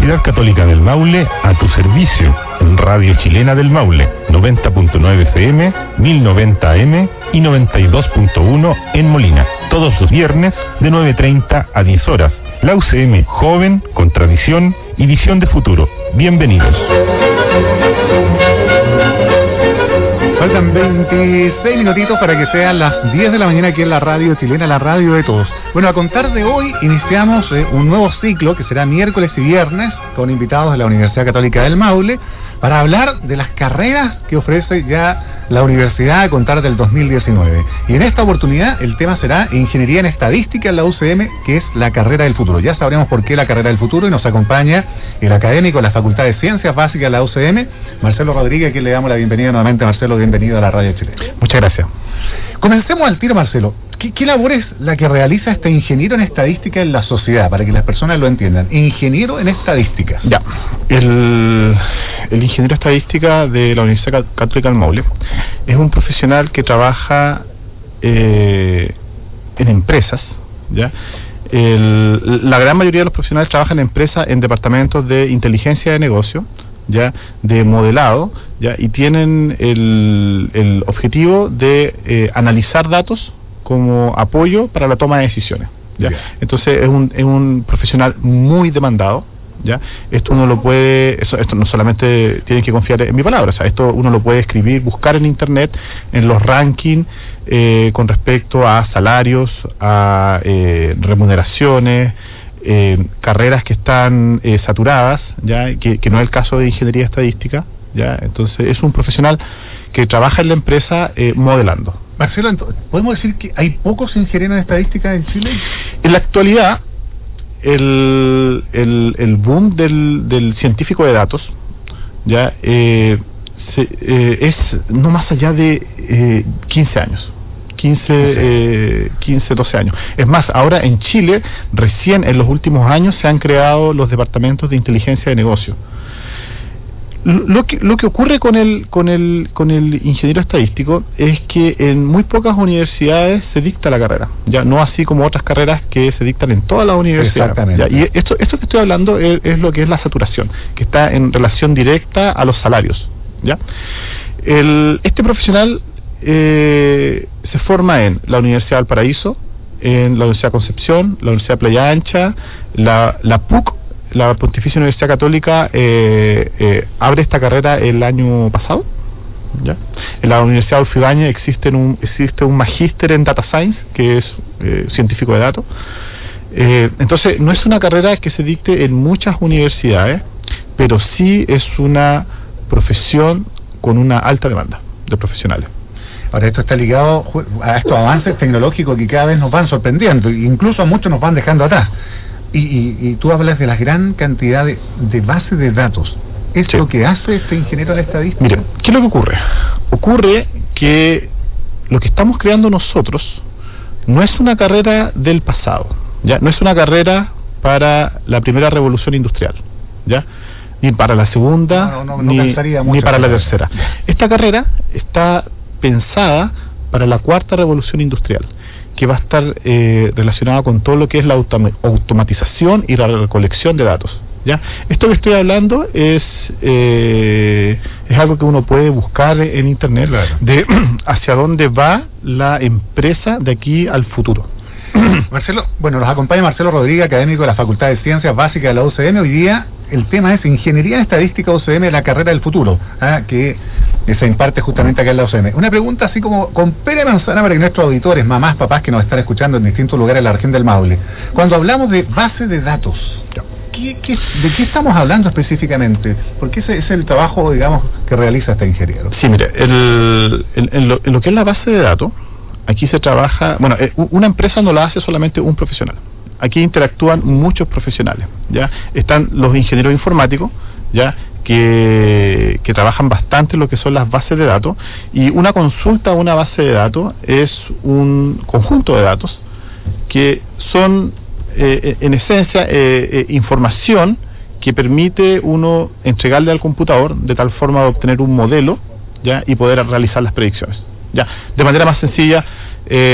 Universidad Católica del Maule a tu servicio en Radio Chilena del Maule, 90.9 FM, 1090 AM y 92.1 en Molina, todos los viernes de 9:30 a 10 horas. La UCM, joven, con tradición y visión de futuro. Bienvenidos. Faltan 26 minutitos para que sean las 10 de la mañana aquí en la Radio Chilena, la radio de todos. Bueno, a contar de hoy iniciamos un nuevo ciclo que será miércoles y viernes con invitados de la Universidad Católica del Maule para hablar de las carreras que ofrece ya la universidad a contar del 2019. Y en esta oportunidad el tema será Ingeniería en Estadística en la UCM, que es la carrera del futuro. Ya sabremos por qué la carrera del futuro y nos acompaña el académico de la Facultad de Ciencias Básicas de la UCM, Marcelo Rodríguez, a quien le damos la bienvenida nuevamente. Marcelo, bienvenido a la Radio Chilena. Muchas gracias. Comencemos al tiro, Marcelo. ¿Qué labor es la que realiza este ingeniero en estadística en la sociedad, para que las personas lo entiendan? Ingeniero en estadística. Ya, el ingeniero estadística de la Universidad Católica del Maule es un profesional que trabaja en empresas, ¿ya? La gran mayoría de los profesionales trabajan en empresas en departamentos de inteligencia de negocio, ya, de modelado, ya, y tienen el objetivo de analizar datos como apoyo para la toma de decisiones, ¿ya? Yeah. Entonces es un profesional muy demandado, ¿ya? Esto uno lo puede, esto no solamente tienen que confiar en mi palabra, o sea, esto uno lo puede escribir, buscar en internet, en los rankings con respecto a salarios, a remuneraciones, carreras que están saturadas, ya, que no es el caso de ingeniería estadística, ya. Entonces es un profesional que trabaja en la empresa modelando. Marcelo, ¿podemos decir que hay pocos ingenieros en estadística en Chile? En la actualidad, el boom del científico de datos ya es no más allá de 15 años. 15, 12 años. Es más, ahora en Chile, recién en los últimos años se han creado los departamentos de inteligencia de negocio. Lo que ocurre con el ingeniero estadístico es que en muy pocas universidades se dicta la carrera, ya no así como otras carreras que se dictan en todas las universidades. Exactamente. ¿Ya? Y esto que estoy hablando es lo que es la saturación, que está en relación directa a los salarios, ¿ya? Este profesional se forma en la Universidad del Paraíso, en la Universidad de Concepción, la Universidad de Playa Ancha, la PUC, la Pontificia Universidad Católica abre esta carrera el año pasado, ¿ya? En la Universidad de Orfibaña existe un magíster en Data Science, que es científico de datos. Entonces, no es una carrera que se dicte en muchas universidades, pero sí es una profesión con una alta demanda de profesionales. Ahora, esto está ligado a estos avances tecnológicos que cada vez nos van sorprendiendo, incluso a muchos nos van dejando atrás. Y tú hablas de la gran cantidad de bases de datos. ¿Es sí lo que hace este ingeniero en estadística? Mira, ¿qué es lo que ocurre? Ocurre que lo que estamos creando nosotros no es una carrera del pasado, ¿ya? No es una carrera para la primera revolución industrial, ¿ya? Ni para la segunda, ni para la tercera. Esta carrera está pensada para la cuarta revolución industrial, que va a estar relacionada con todo lo que es la automatización y la recolección de datos, ¿ya? Esto que estoy hablando es algo que uno puede buscar en internet, claro, de hacia dónde va la empresa de aquí al futuro. Marcelo, bueno, nos acompaña Marcelo Rodríguez, académico de la Facultad de Ciencias Básicas de la UCM. Hoy día el tema es Ingeniería en Estadística UCM, la carrera del futuro, que se imparte justamente acá en la UCM. Una pregunta así como con pera y manzana para que nuestros auditores, mamás, papás que nos están escuchando en distintos lugares de la región del Maule. Cuando hablamos de base de datos, ¿de qué estamos hablando específicamente? Porque ese es el trabajo, digamos, que realiza este ingeniero. Sí, mire, en lo que es la base de datos, aquí se trabaja, bueno, una empresa no la hace solamente un profesional. Aquí interactúan muchos profesionales, ¿ya? Están los ingenieros informáticos, ¿ya? Que trabajan bastante en lo que son las bases de datos, y una consulta a una base de datos es un conjunto de datos que son en esencia información que permite uno entregarle al computador de tal forma de obtener un modelo, ¿ya? Y poder realizar las predicciones, ¿ya? De manera más sencilla,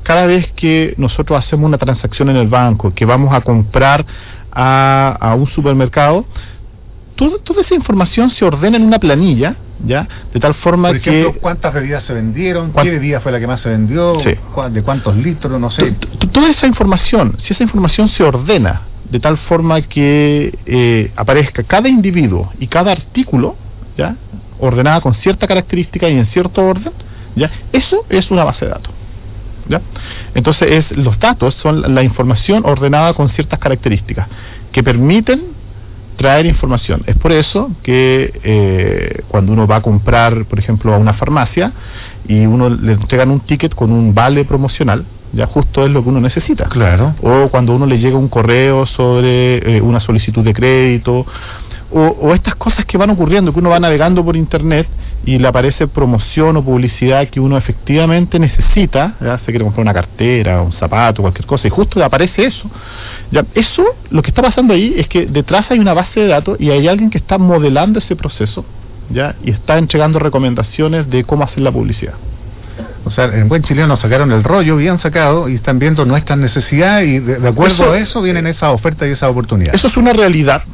cada vez que nosotros hacemos una transacción en el banco, que vamos a comprar a un supermercado, toda esa información se ordena en una planilla, ¿ya? De tal forma por ejemplo, que... ¿cuántas bebidas se vendieron? ¿Qué bebida fue la que más se vendió? Sí. ¿De cuántos litros? No sé. Toda esa información, si esa información se ordena de tal forma que aparezca cada individuo y cada artículo, ¿ya? Ordenada con cierta característica y en cierto orden, ¿ya? Eso es una base de datos, ¿ya? Entonces los datos son la información ordenada con ciertas características que permiten traer información. Es por eso que cuando uno va a comprar, por ejemplo, a una farmacia y uno le entregan un ticket con un vale promocional, ya justo es lo que uno necesita. Claro. O cuando uno le llega un correo sobre una solicitud de crédito, o estas cosas que van ocurriendo, que uno va navegando por internet y le aparece promoción o publicidad que uno efectivamente necesita, ya se quiere comprar una cartera, un zapato, cualquier cosa, y justo le aparece eso. Ya, eso, lo que está pasando ahí es que detrás hay una base de datos y hay alguien que está modelando ese proceso, ya, y está entregando recomendaciones de cómo hacer la publicidad. O sea, en buen chileno nos sacaron el rollo bien sacado y están viendo nuestras necesidades y de acuerdo a eso vienen esas ofertas y esas oportunidades. Eso es una realidad.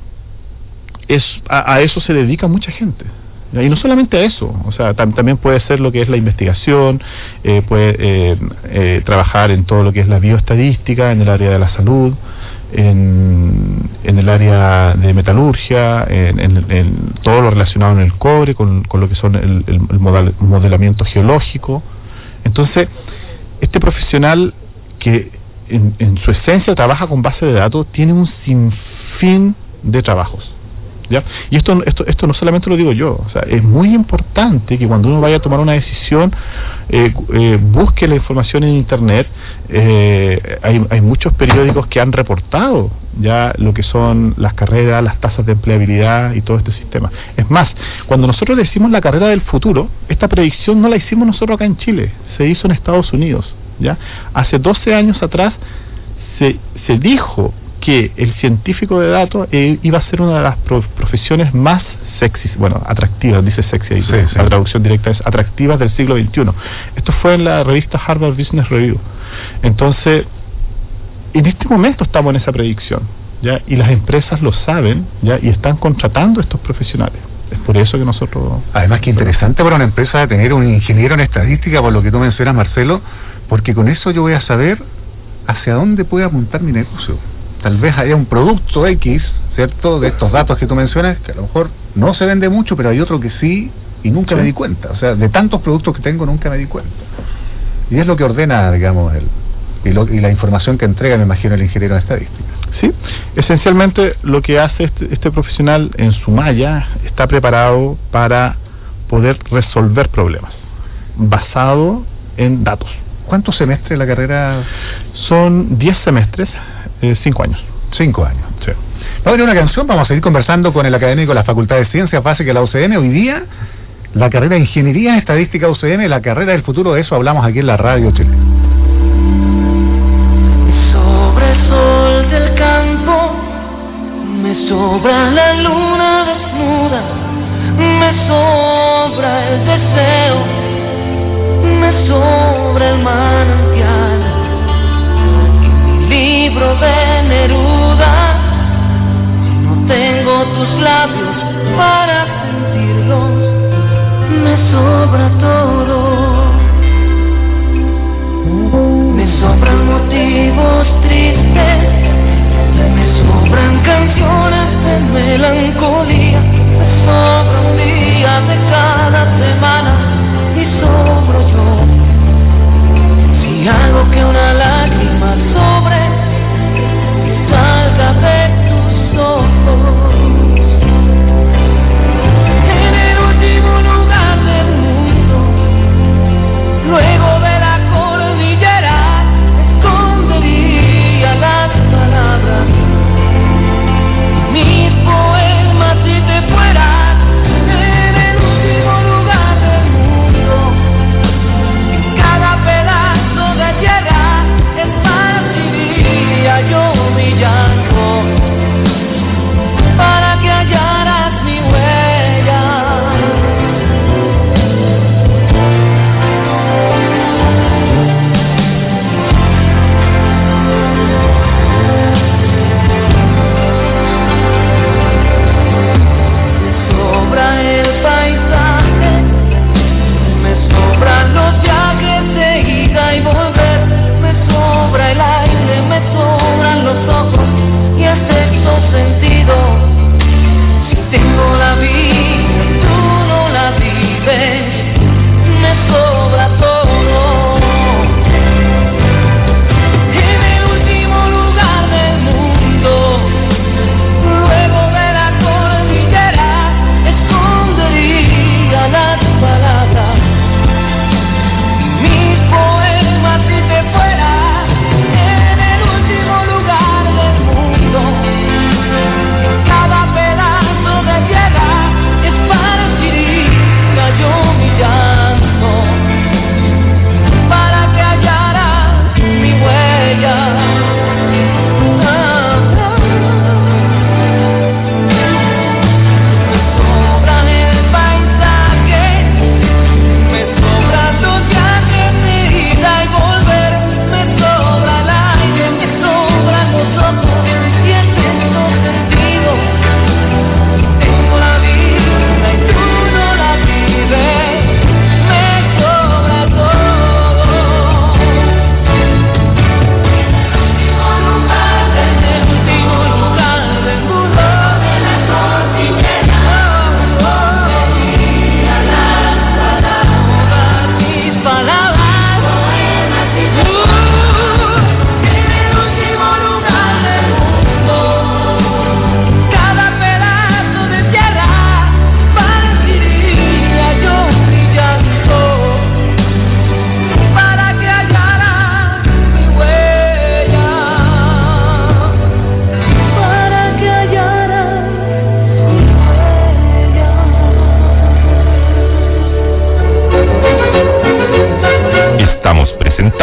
A eso se dedica mucha gente. ¿Ya? Y no solamente a eso, o sea, también puede ser lo que es la investigación, puede trabajar en todo lo que es la bioestadística, en el área de la salud, en el área de metalurgia, en todo lo relacionado en el cobre, con lo que son el modelamiento geológico. Entonces, este profesional que en su esencia trabaja con base de datos tiene un sinfín de trabajos, ¿ya? Y esto no solamente lo digo yo, o sea, es muy importante que cuando uno vaya a tomar una decisión busque la información en internet. Hay muchos periódicos que han reportado ya lo que son las carreras, las tasas de empleabilidad y todo este sistema. Es más, cuando nosotros decimos la carrera del futuro, esta predicción no la hicimos nosotros acá en Chile, se hizo en Estados Unidos, ¿ya? Hace 12 años atrás se dijo que el científico de datos iba a ser una de las profesiones más sexys, bueno, atractivas, dice sexy ahí, sí. La traducción directa es atractivas del siglo XXI. Esto fue en la revista Harvard Business Review. Entonces, en este momento estamos en esa predicción, ¿ya? Y las empresas lo saben, ¿ya? Y están contratando a estos profesionales. Es por eso que nosotros... Además, que interesante para una empresa tener un ingeniero en estadística, por lo que tú mencionas, Marcelo, porque con eso yo voy a saber hacia dónde puede apuntar mi negocio. Tal vez haya un producto X, ¿cierto?, de estos datos que tú mencionas, que a lo mejor no se vende mucho, pero hay otro que sí, y nunca me di cuenta. O sea, de tantos productos que tengo, nunca me di cuenta. Y es lo que ordena, digamos, y la información que entrega, me imagino, el ingeniero en estadística. Sí, esencialmente lo que hace este profesional en su malla, está preparado para poder resolver problemas, basado en datos. ¿Cuántos semestres la carrera? Son 10 semestres, 5 años. 5 años. Sí. Vamos a ver una canción, vamos a seguir conversando con el académico de la Facultad de Ciencias Básicas de la UCN. Hoy día, la carrera de Ingeniería en Estadística UCN, la carrera del futuro, de eso hablamos aquí en la Radio Chile. Sobre el sol del campo, me sobra la luna desnuda, me sobra el deseo, me sobra el manantial. Libro de Neruda, no tengo tus labios para sentirlos, me sobra todo. Me sobran motivos tristes, me sobran canciones de melancolía, me sobra un día de cada semana y sobro yo. Si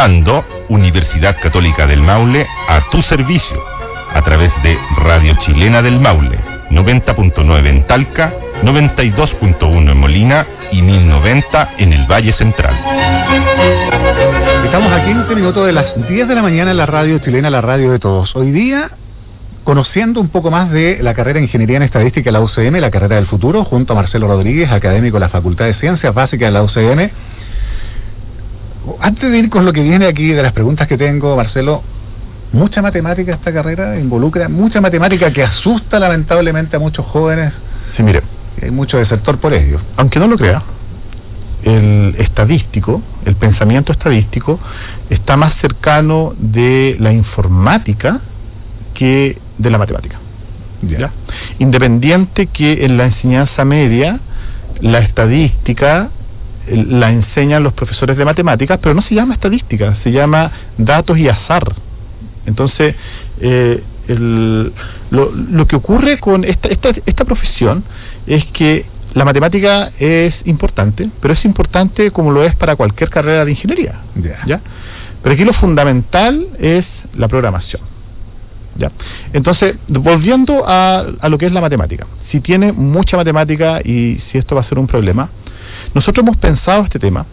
presentando Universidad Católica del Maule a tu servicio, a través de Radio Chilena del Maule, 90.9 en Talca, 92.1 en Molina y 1090 en el Valle Central. Estamos a 15 minutos de las 10 de la mañana en la Radio Chilena, la radio de todos. Hoy día, conociendo un poco más de la carrera de Ingeniería en Estadística de la UCM, la carrera del futuro, junto a Marcelo Rodríguez, académico de la Facultad de Ciencias Básicas de la UCM. Antes de ir con lo que viene aquí, de las preguntas que tengo, Marcelo, mucha matemática esta carrera, involucra mucha matemática que asusta lamentablemente a muchos jóvenes. Sí, mire, Hay mucho desertor por ello. aunque no lo crea, el estadístico, el pensamiento estadístico, está más cercano de la informática que de la matemática. ¿Ya? Independiente que en la enseñanza media, la estadística la enseñan los profesores de matemáticas, pero no se llama estadística, se llama datos y azar. Entonces, lo que ocurre con esta profesión es que la matemática es importante, pero es importante como lo es para cualquier carrera de ingeniería. ¿Ya? Pero aquí lo fundamental es la programación. ¿Ya? Entonces, volviendo a lo que es la matemática, si tiene mucha matemática y si esto va a ser un problema, nosotros hemos pensado este tema.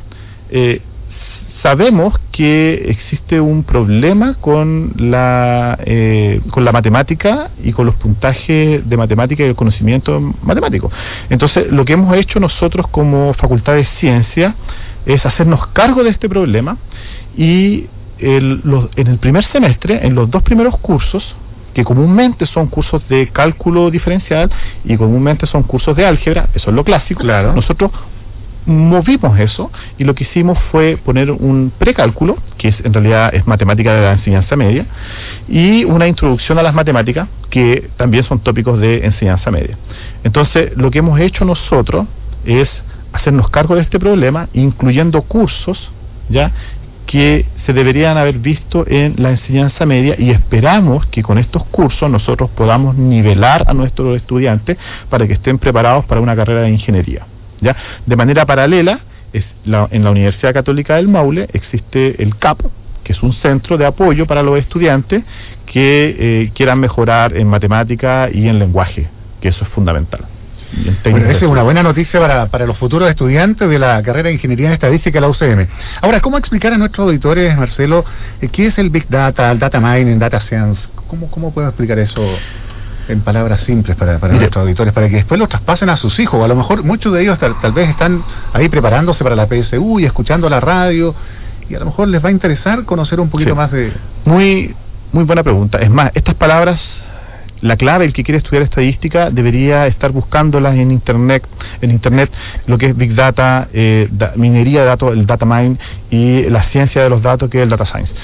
Sabemos que existe un problema con la matemática y con los puntajes de matemática y el conocimiento matemático. Entonces, lo que hemos hecho nosotros como Facultad de Ciencia es hacernos cargo de este problema y en el primer semestre, en los 2 primeros cursos, que comúnmente son cursos de cálculo diferencial y comúnmente son cursos de álgebra, eso es lo clásico, claro. Nosotros movimos eso y lo que hicimos fue poner un precálculo, que en realidad es matemática de la enseñanza media, y una introducción a las matemáticas, que también son tópicos de enseñanza media. Entonces, lo que hemos hecho nosotros es hacernos cargo de este problema, incluyendo cursos, ¿ya?, que se deberían haber visto en la enseñanza media, y esperamos que con estos cursos nosotros podamos nivelar a nuestros estudiantes para que estén preparados para una carrera de ingeniería. ¿Ya? De manera paralela, en la Universidad Católica del Maule existe el CAP, que es un centro de apoyo para los estudiantes que quieran mejorar en matemática y en lenguaje, que eso es fundamental. Bueno, esa es una buena noticia para los futuros estudiantes de la carrera de Ingeniería en Estadística de la UCM. Ahora, ¿cómo explicar a nuestros auditores, Marcelo, qué es el Big Data, el Data Mining, Data Science? ¿Cómo puedo explicar eso en palabras simples para nuestros auditores, para que después los traspasen a sus hijos? O a lo mejor muchos de ellos tal vez están ahí preparándose para la PSU y escuchando la radio, y a lo mejor les va a interesar conocer un poquito más de... Muy buena pregunta. Es más, estas palabras, la clave, el que quiere estudiar estadística debería estar buscándolas en internet, lo que es Big Data, minería de datos, el Data Mine, y la ciencia de los datos, que es el Data Science.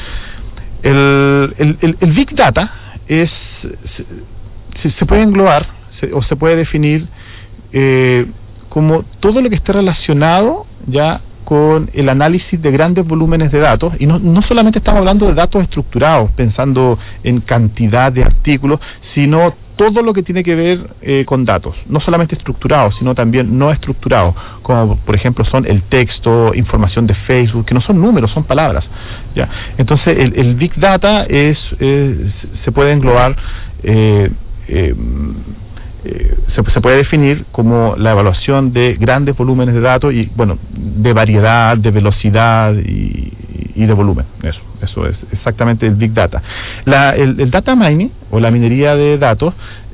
El Big Data se puede englobar o se puede definir como todo lo que esté relacionado ya con el análisis de grandes volúmenes de datos, y no solamente estamos hablando de datos estructurados, pensando en cantidad de artículos, sino todo lo que tiene que ver con datos, no solamente estructurados, sino también no estructurados, como por ejemplo son el texto, información de Facebook, que no son números, son palabras. ¿Ya? Entonces el Big Data se puede englobar, se puede definir como la evaluación de grandes volúmenes de datos y, bueno, de variedad, de velocidad y de volumen. Eso es exactamente el Big Data. El Data Mining, o la minería de datos,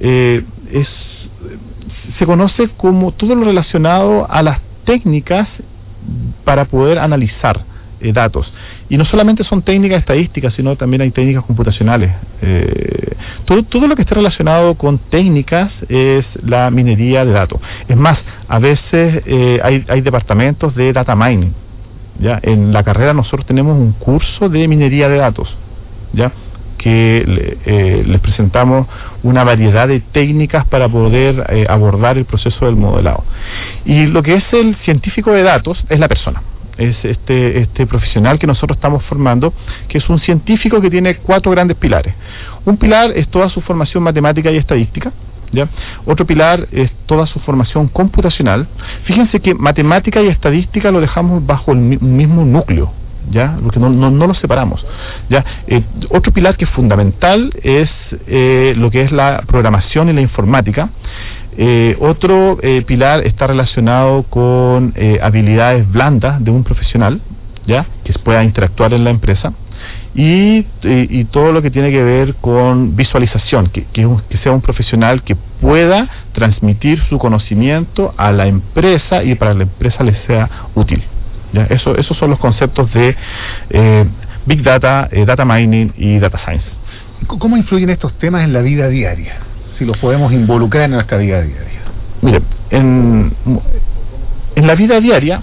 se conoce como todo lo relacionado a las técnicas para poder analizar datos. Y no solamente son técnicas estadísticas, sino también hay técnicas computacionales. Todo lo que esté relacionado con técnicas es la minería de datos. Es más, a veces hay departamentos de data mining. ¿Ya? En la carrera nosotros tenemos un curso de minería de datos, ¿ya?, que les presentamos una variedad de técnicas para poder abordar el proceso del modelado. Y lo que es el científico de datos es la persona. Es este profesional que nosotros estamos formando, que es un científico que tiene 4 grandes pilares. Un pilar es toda su formación matemática y estadística, ¿ya? Otro pilar es toda su formación computacional. Fíjense que matemática y estadística lo dejamos bajo el mismo núcleo, ¿ya? Porque no lo separamos, ¿ya? Otro pilar que es fundamental es lo que es la programación y la informática. Otro pilar está relacionado con habilidades blandas de un profesional, ¿ya? Que pueda interactuar en la empresa. Y todo lo que tiene que ver con visualización, que sea un profesional que pueda transmitir su conocimiento a la empresa y para la empresa le sea útil, ¿ya? Esos son los conceptos de Big Data, Data Mining y Data Science. ¿Cómo influyen estos temas en la vida diaria? Si los podemos involucrar en nuestra vida diaria. Mire, en la vida diaria,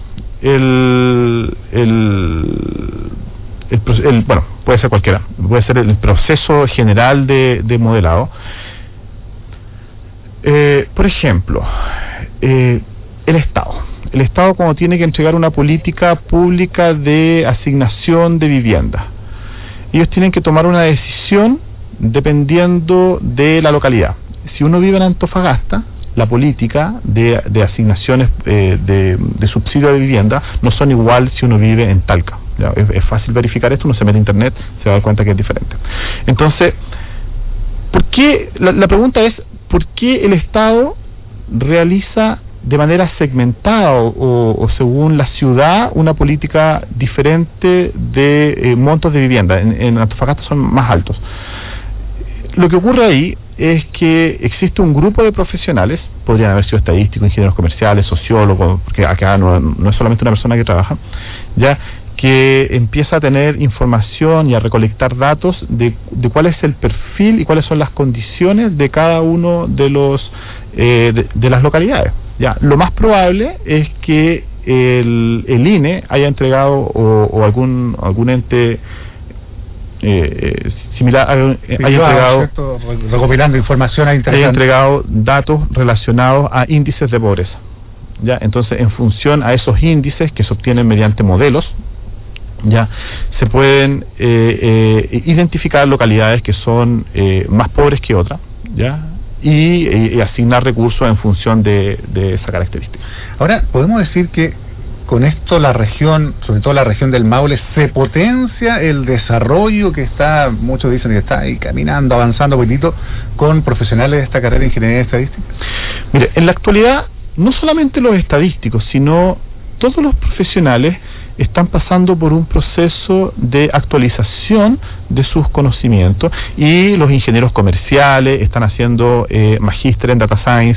bueno, puede ser cualquiera, puede ser el proceso general de modelado. Por ejemplo, el Estado cuando tiene que entregar una política pública de asignación de vivienda, ellos tienen que tomar una decisión dependiendo de la localidad. Si uno vive en Antofagasta, la política de asignaciones de subsidio de vivienda no son igual si uno vive en Talca. ¿Ya? Es fácil verificar esto, uno se mete a internet, se va a dar cuenta que es diferente. Entonces, ¿por qué? La pregunta es, ¿por qué el Estado realiza de manera segmentada o según la ciudad una política diferente de montos de vivienda? En Antofagasta son más altos. Lo que ocurre ahí es que existe un grupo de profesionales, podrían haber sido estadísticos, ingenieros comerciales, sociólogos, porque acá no es solamente una persona que trabaja, ya, que empieza a tener información y a recolectar datos de cuál es el perfil y cuáles son las condiciones de cada uno de los de las localidades. Ya, lo más probable es que el INE haya entregado o algún ente similar haya entregado, recopilando información a haya entregado datos relacionados a índices de pobreza. Ya, entonces, en función a esos índices que se obtienen mediante modelos, ya se pueden identificar localidades que son más pobres que otras, ya, y asignar recursos en función de esa característica. Ahora, podemos decir que con esto la región, sobre todo la región del Maule, se potencia el desarrollo que está, muchos dicen que está ahí caminando, avanzando un poquitito, con profesionales de esta carrera de Ingeniería Estadística. Mire, en la actualidad, no solamente los estadísticos, sino todos los profesionales están pasando por un proceso de actualización de sus conocimientos, y los ingenieros comerciales están haciendo magíster en Data Science,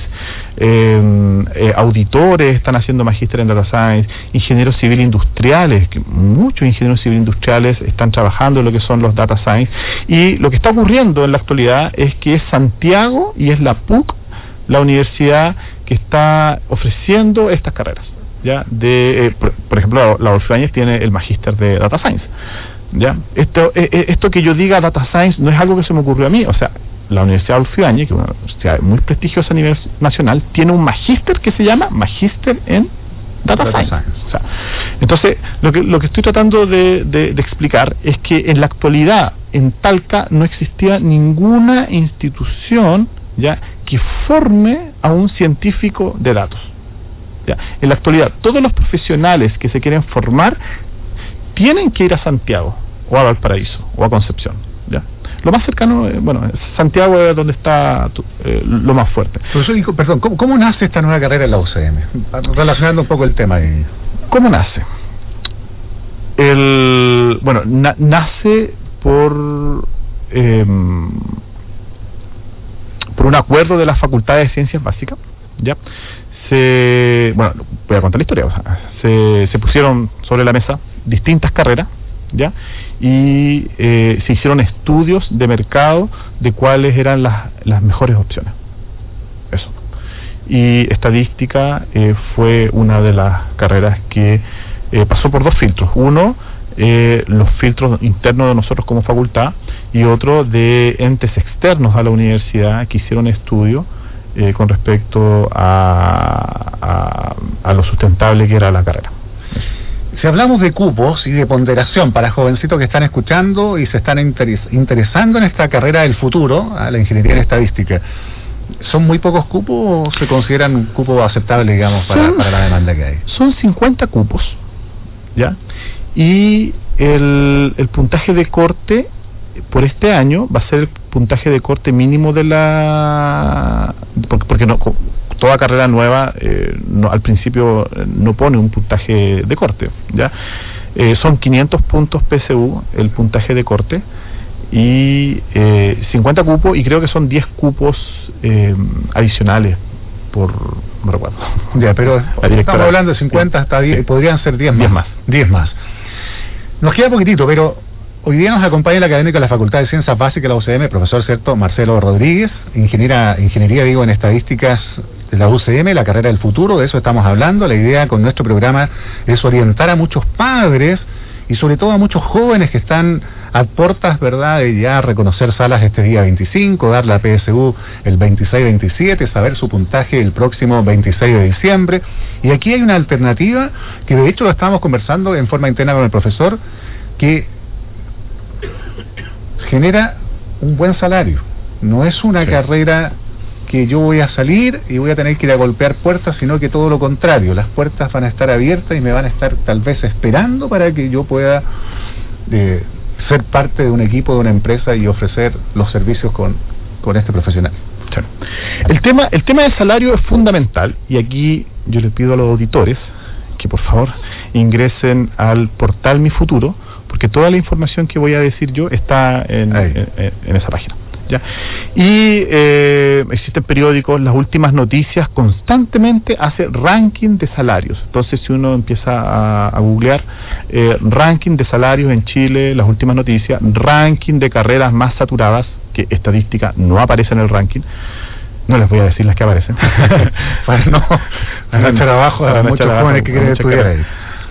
auditores están haciendo magíster en Data Science, ingenieros civil industriales, que muchos ingenieros civil industriales están trabajando en lo que son los Data Science, y lo que está ocurriendo en la actualidad es que es Santiago y es la PUC, la universidad que está ofreciendo estas carreras. ¿Ya? Por ejemplo, la Adolfo Ibáñez tiene el magíster de Data Science, ¿ya? Esto que yo diga Data Science no es algo que se me ocurrió a mí. O sea, la Universidad Adolfo Ibáñez, que es una universidad muy prestigiosa a nivel nacional, tiene un magíster que se llama Magíster en Data Science. O sea, entonces, lo que estoy tratando de explicar es que en la actualidad en Talca no existía ninguna institución, ¿ya?, que forme a un científico de datos. Ya. En la actualidad, todos los profesionales que se quieren formar tienen que ir a Santiago, o a Valparaíso, o a Concepción. ¿Ya? Lo más cercano, Santiago es donde está lo más fuerte. Profesor, perdón, ¿cómo nace esta nueva carrera en la UCM? Relacionando un poco el tema ahí. ¿Cómo nace? Nace por un acuerdo de la Facultad de Ciencias Básicas, ¿ya? Voy a contar la historia. Se pusieron sobre la mesa distintas carreras, ¿ya? Y se hicieron estudios de mercado de cuáles eran las mejores opciones. Eso. Y estadística fue una de las carreras que pasó por dos filtros. Uno, los filtros internos de nosotros como facultad, y otro de entes externos a la universidad que hicieron estudios con respecto a lo sustentable que era la carrera. Si hablamos de cupos y de ponderación para jovencitos que están escuchando y se están interesando en esta carrera del futuro, a la ingeniería en estadística, ¿son muy pocos cupos o se consideran un cupo aceptable, digamos, para la demanda que hay? Son 50 cupos, ¿ya? y el puntaje de corte por este año va a ser el puntaje de corte mínimo de porque no, toda carrera nueva al principio no pone un puntaje de corte, ¿ya? Son 500 puntos PSU el puntaje de corte y 50 cupos, y creo que son 10 cupos adicionales no recuerdo. Ya, pero estamos hablando de 50 hasta 10, sí. Podrían ser 10 más. 10 más. Nos queda poquitito, pero hoy día nos acompaña el académico de la Facultad de Ciencias Básicas de la UCM, profesor, ¿cierto?, Marcelo Rodríguez, ingeniería en estadísticas de la UCM, la carrera del futuro. De eso estamos hablando. La idea con nuestro programa es orientar a muchos padres y sobre todo a muchos jóvenes que están a puertas, ¿verdad?, de ya reconocer salas este día 25, dar la PSU el 26-27, saber su puntaje el próximo 26 de diciembre. Y aquí hay una alternativa que de hecho lo estábamos conversando en forma interna con el profesor, que genera un buen salario. No es una carrera que yo voy a salir y voy a tener que ir a golpear puertas, sino que todo lo contrario, las puertas van a estar abiertas y me van a estar tal vez esperando para que yo pueda ser parte de un equipo, de una empresa y ofrecer los servicios con este profesional. Claro. El tema del salario es fundamental, y aquí yo les pido a los auditores que por favor ingresen al portal Mi Futuro, porque toda la información que voy a decir yo está en esa página, ¿ya? Y existen periódicos, las últimas noticias constantemente hace ranking de salarios. Entonces, si uno empieza a googlear ranking de salarios en Chile, las últimas noticias, ranking de carreras más saturadas, que estadística no aparece en el ranking. No les voy a decir las que aparecen para no echar abajo a muchos jóvenes que quieren estudiar ahí.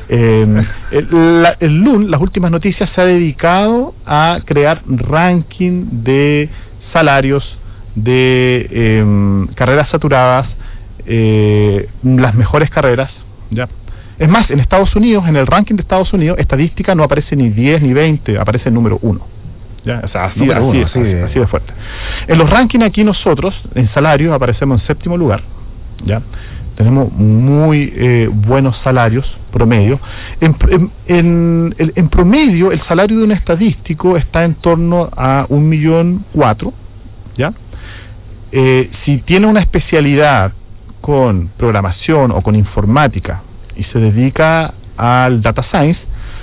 El LUN, las últimas noticias, se ha dedicado a crear ranking de salarios de carreras saturadas, las mejores carreras, ¿ya? Es más, en Estados Unidos, en el ranking de Estados Unidos, estadística no aparece ni 10 ni 20, aparece el número 1. ¿Ya? O sea, así de fuerte. En los rankings aquí nosotros, en salarios, aparecemos en 7º lugar, ¿ya? Tenemos muy buenos salarios promedio. En promedio, el salario de un estadístico está en torno a 1,4 millones, ¿ya? Si tiene una especialidad con programación o con informática y se dedica al data science,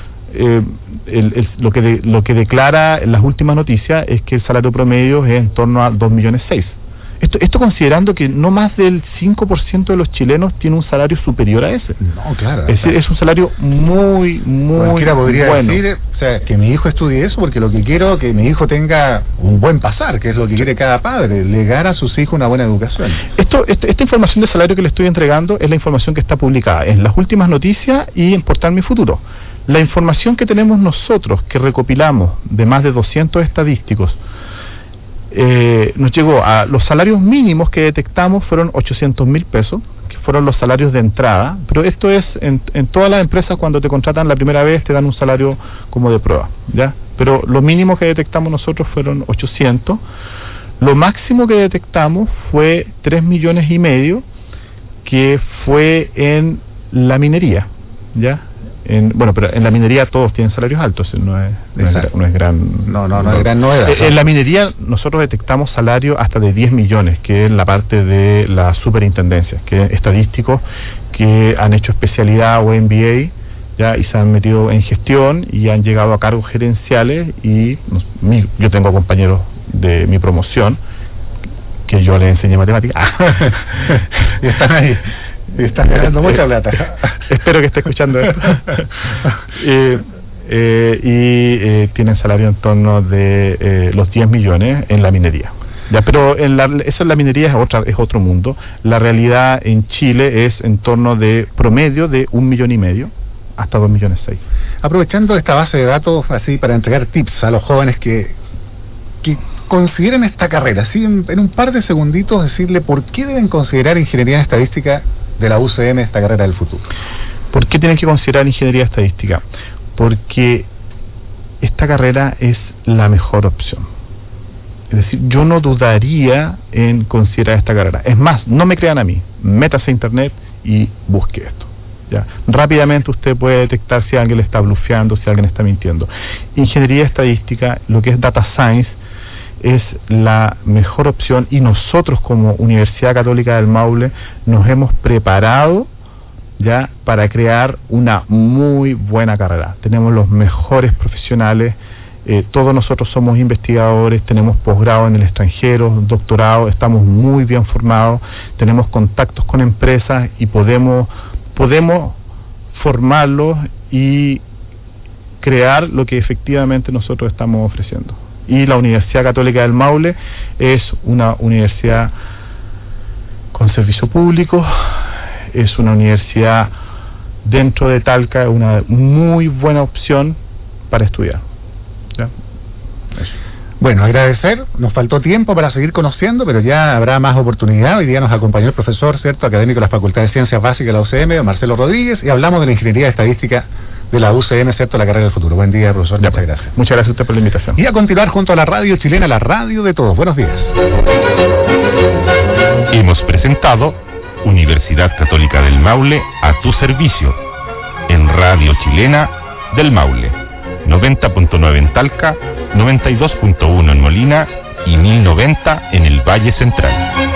lo que declara en las últimas noticias es que el salario promedio es en torno a 2,6 millones. Esto considerando que no más del 5% de los chilenos tiene un salario superior a ese. No, claro. Es un salario muy cualquiera podría bueno. Decir, o sea, que mi hijo estudie eso porque lo que quiero es que mi hijo tenga un buen pasar, que es lo que quiere cada padre, legar a sus hijos una buena educación. Esta información de salario que le estoy entregando es la información que está publicada en las últimas noticias y en Portal Mi Futuro. La información que tenemos nosotros, que recopilamos de más de 200 estadísticos, nos llegó a los salarios mínimos que detectamos fueron 800,000 pesos, que fueron los salarios de entrada, pero esto es en todas las empresas. Cuando te contratan la primera vez te dan un salario como de prueba, ¿ya? Pero lo mínimo que detectamos nosotros fueron 800. Lo máximo que detectamos fue 3,5 millones, que fue en la minería, ¿ya? Pero en la minería todos tienen salarios altos, no es gran novedad. En la minería nosotros detectamos salarios hasta de 10 millones, que es la parte de la superintendencia, que es estadísticos que han hecho especialidad o MBA, ¿ya? Y se han metido en gestión y han llegado a cargos gerenciales. Y yo tengo compañeros de mi promoción que yo les enseñé matemáticas y están ahí. Y están ganando mucha plata. Espero que esté escuchando esto. Tienen salario en torno de los 10 millones en la minería. Ya, pero eso en la minería es otro mundo. La realidad en Chile es en torno de promedio de 1,5 millones hasta 2,6 millones. Aprovechando esta base de datos así para entregar tips a los jóvenes que consideren esta carrera, así en un par de segunditos decirle por qué deben considerar ingeniería en estadística de la UCM esta carrera del futuro. ¿Por qué tienen que considerar ingeniería estadística? Porque esta carrera es la mejor opción. Es decir, yo no dudaría en considerar esta carrera. Es más, no me crean a mí, métase a internet y busque esto. ¿ya? Rápidamente usted puede detectar si alguien le está blufeando, si alguien está mintiendo. Ingeniería estadística, lo que es data science, es la mejor opción, y nosotros como Universidad Católica del Maule nos hemos preparado ya para crear una muy buena carrera. Tenemos los mejores profesionales, todos nosotros somos investigadores, tenemos posgrado en el extranjero, doctorado, estamos muy bien formados, tenemos contactos con empresas y podemos formarlos y crear lo que efectivamente nosotros estamos ofreciendo. Y la Universidad Católica del Maule es una universidad con servicio público, es una universidad dentro de Talca, una muy buena opción para estudiar. ¿Ya? Eso. Bueno, agradecer, nos faltó tiempo para seguir conociendo, pero ya habrá más oportunidad. Hoy día nos acompañó el profesor, ¿cierto?, académico de la Facultad de Ciencias Básicas de la UCM, Marcelo Rodríguez, y hablamos de la Ingeniería Estadística de la UCM, ¿cierto?, la carrera del futuro. Buen día, profesor, ya, muchas gracias. Muchas gracias a usted por la invitación. Y a continuar junto a la radio chilena, la radio de todos. Buenos días. Hemos presentado Universidad Católica del Maule a tu servicio, en Radio Chilena del Maule, 90.9 en Talca, 92.1 en Molina y 1090 en el Valle Central.